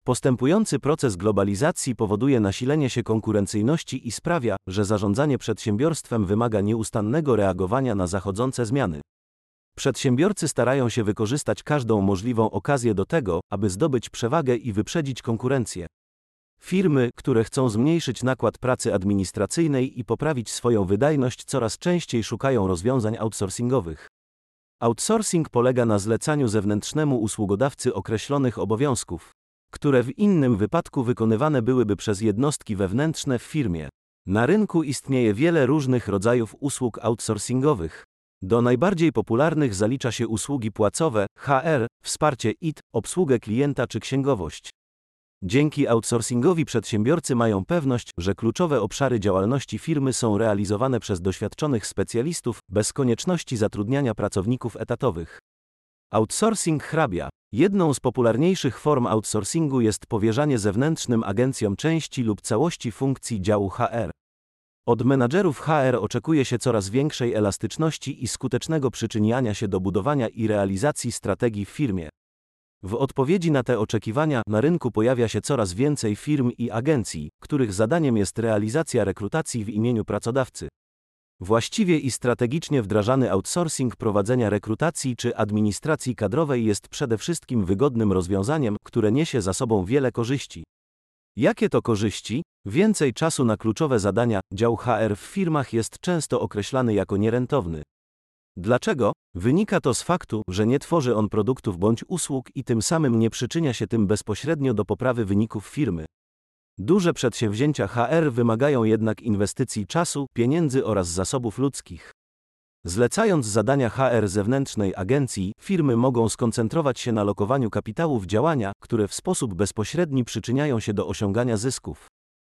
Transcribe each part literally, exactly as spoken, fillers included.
Postępujący proces globalizacji powoduje nasilenie się konkurencyjności i sprawia, że zarządzanie przedsiębiorstwem wymaga nieustannego reagowania na zachodzące zmiany. Przedsiębiorcy starają się wykorzystać każdą możliwą okazję do tego, aby zdobyć przewagę i wyprzedzić konkurencję. Firmy, które chcą zmniejszyć nakład pracy administracyjnej i poprawić swoją wydajność, coraz częściej szukają rozwiązań outsourcingowych. Outsourcing polega na zlecaniu zewnętrznemu usługodawcy określonych obowiązków, które w innym wypadku wykonywane byłyby przez jednostki wewnętrzne w firmie. Na rynku istnieje wiele różnych rodzajów usług outsourcingowych. Do najbardziej popularnych zalicza się usługi płacowe, H R, wsparcie I T, obsługę klienta czy księgowość. Dzięki outsourcingowi przedsiębiorcy mają pewność, że kluczowe obszary działalności firmy są realizowane przez doświadczonych specjalistów, bez konieczności zatrudniania pracowników etatowych. Outsourcing hrabia. Jedną z popularniejszych form outsourcingu jest powierzanie zewnętrznym agencjom części lub całości funkcji działu H R. Od menadżerów H R oczekuje się coraz większej elastyczności i skutecznego przyczyniania się do budowania i realizacji strategii w firmie. W odpowiedzi na te oczekiwania na rynku pojawia się coraz więcej firm i agencji, których zadaniem jest realizacja rekrutacji w imieniu pracodawcy. Właściwie i strategicznie wdrażany outsourcing prowadzenia rekrutacji czy administracji kadrowej jest przede wszystkim wygodnym rozwiązaniem, które niesie za sobą wiele korzyści. Jakie to korzyści? Więcej czasu na kluczowe zadania. Dział H R w firmach jest często określany jako nierentowny. Dlaczego? Wynika to z faktu, że nie tworzy on produktów bądź usług i tym samym nie przyczynia się tym bezpośrednio do poprawy wyników firmy. Duże przedsięwzięcia H R wymagają jednak inwestycji czasu, pieniędzy oraz zasobów ludzkich. Zlecając zadania H R zewnętrznej agencji, firmy mogą skoncentrować się na lokowaniu kapitału w działania, które w sposób bezpośredni przyczyniają się do osiągania zysków.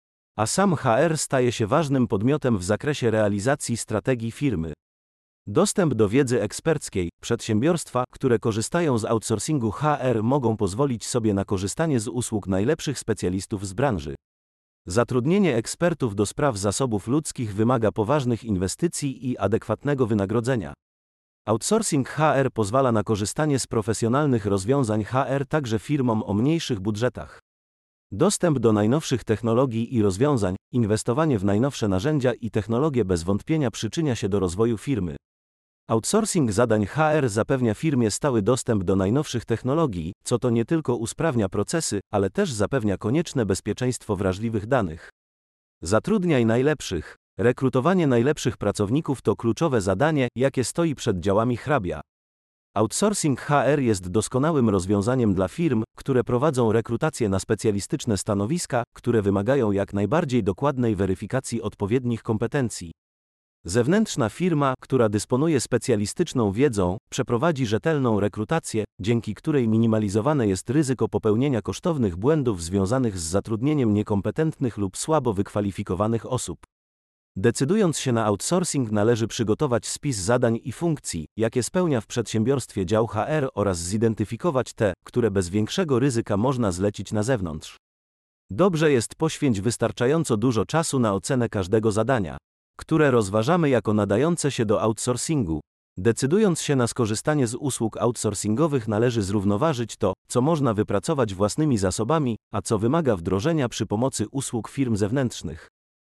A sam H R staje się ważnym podmiotem w zakresie realizacji strategii firmy. Dostęp do wiedzy eksperckiej. Przedsiębiorstwa, które korzystają z outsourcingu H R, mogą pozwolić sobie na korzystanie z usług najlepszych specjalistów z branży. Zatrudnienie ekspertów do spraw zasobów ludzkich wymaga poważnych inwestycji i adekwatnego wynagrodzenia. Outsourcing H R pozwala na korzystanie z profesjonalnych rozwiązań H R także firmom o mniejszych budżetach. Dostęp do najnowszych technologii i rozwiązań, inwestowanie w najnowsze narzędzia i technologie bez wątpienia przyczynia się do rozwoju firmy. Outsourcing zadań H R zapewnia firmie stały dostęp do najnowszych technologii, co to nie tylko usprawnia procesy, ale też zapewnia konieczne bezpieczeństwo wrażliwych danych. Zatrudniaj najlepszych. Rekrutowanie najlepszych pracowników to kluczowe zadanie, jakie stoi przed działami hrabia. Outsourcing H R jest doskonałym rozwiązaniem dla firm, które prowadzą rekrutację na specjalistyczne stanowiska, które wymagają jak najbardziej dokładnej weryfikacji odpowiednich kompetencji. Zewnętrzna firma, która dysponuje specjalistyczną wiedzą, przeprowadzi rzetelną rekrutację, dzięki której minimalizowane jest ryzyko popełnienia kosztownych błędów związanych z zatrudnieniem niekompetentnych lub słabo wykwalifikowanych osób. Decydując się na outsourcing, należy przygotować spis zadań i funkcji, jakie spełnia w przedsiębiorstwie dział H R oraz zidentyfikować te, które bez większego ryzyka można zlecić na zewnątrz. Dobrze jest poświęcić wystarczająco dużo czasu na ocenę każdego zadania, które rozważamy jako nadające się do outsourcingu. Decydując się na skorzystanie z usług outsourcingowych, należy zrównoważyć to, co można wypracować własnymi zasobami, a co wymaga wdrożenia przy pomocy usług firm zewnętrznych.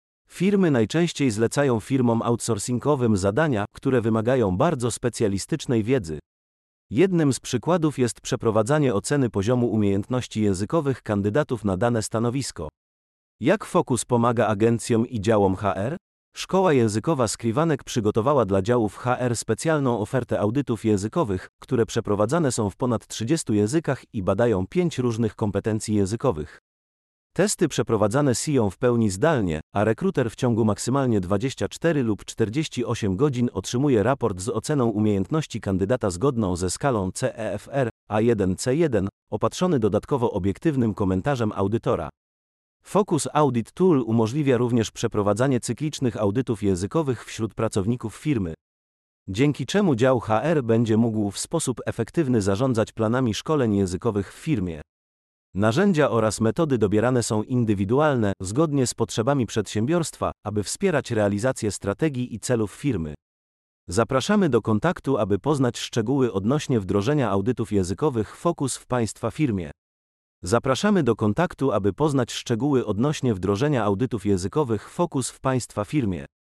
Firmy najczęściej zlecają firmom outsourcingowym zadania, które wymagają bardzo specjalistycznej wiedzy. Jednym z przykładów jest przeprowadzanie oceny poziomu umiejętności językowych kandydatów na dane stanowisko. Jak Focus pomaga agencjom i działom H R? Szkoła językowa Skrivanek przygotowała dla działów H R specjalną ofertę audytów językowych, które przeprowadzane są w ponad trzydziestu językach i badają pięć różnych kompetencji językowych. Testy przeprowadzane są w pełni zdalnie, a rekruter w ciągu maksymalnie dwudziestu czterech lub czterdziestu ośmiu godzin otrzymuje raport z oceną umiejętności kandydata zgodną ze skalą C E F R A jeden C jeden, opatrzony dodatkowo obiektywnym komentarzem audytora. Focus Audit Tool umożliwia również przeprowadzanie cyklicznych audytów językowych wśród pracowników firmy, dzięki czemu dział H R będzie mógł w sposób efektywny zarządzać planami szkoleń językowych w firmie. Narzędzia oraz metody dobierane są indywidualne, zgodnie z potrzebami przedsiębiorstwa, aby wspierać realizację strategii i celów firmy. Zapraszamy do kontaktu, aby poznać szczegóły odnośnie wdrożenia audytów językowych Focus w Państwa firmie. Zapraszamy do kontaktu, aby poznać szczegóły odnośnie wdrożenia audytów językowych Focus w Państwa firmie.